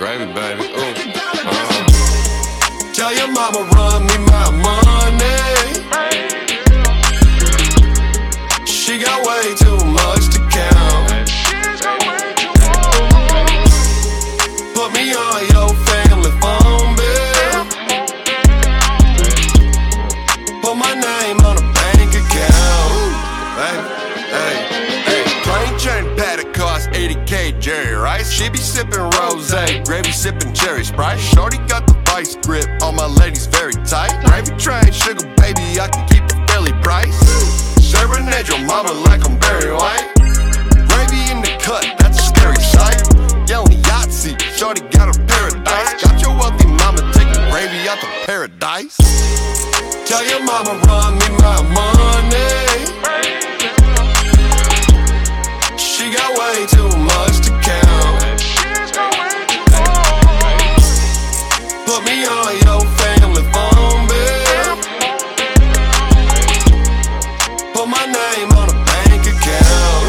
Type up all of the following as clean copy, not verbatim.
Gravy, baby. Ooh. Tell your mama run me my money. She got way too much to count. Put me on your family phone bill. Put my name on a bank account. Hey. Plain Jane paddock cost 80K Jerry Rice. She be sipping rosé, gravy sipping cherry Sprite. Shorty got the vice grip, all my ladies very tight. Gravy train, sugar baby, I can keep it fairly priced. Serenade your mama like I'm Barry White. Gravy in the cut, that's a scary sight. Yelling Yahtzee, shorty got a paradise. Got your wealthy mama taking gravy out the paradise. Tell your mama run me my money. She got way too much to count. Put me on your family phone bill. Put my name on a bank account.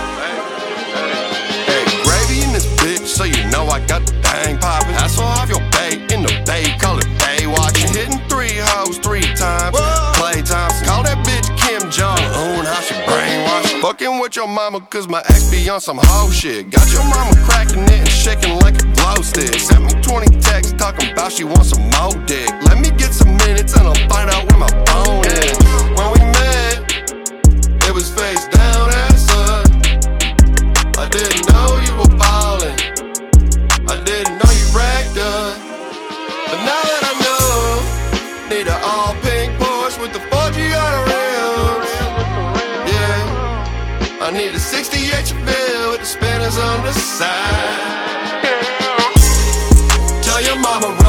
Hey, gravy in this bitch, so you know I got the thing poppin'. Hassle off your bait in the bay, call it day watching. Hitting 3 hoes 3 times, playtime. Call that bitch Kim Jong-un, how she brainwashed. Fucking with your mama, cause my ex be on some hoe shit. Got your mama cracking it and shaking like a glow stick. Sent me 20 texts talking about she wants some more dick. Let me get some minutes and I'll find out where my phone is. When we met, it was face down ass up. I didn't know you were ballin', I didn't know you racked up. But now that I know, need an all pink Porsche with the 4Giada rims. Yeah, I need a 68 Chevelle with the spinners on the side. Tell your mama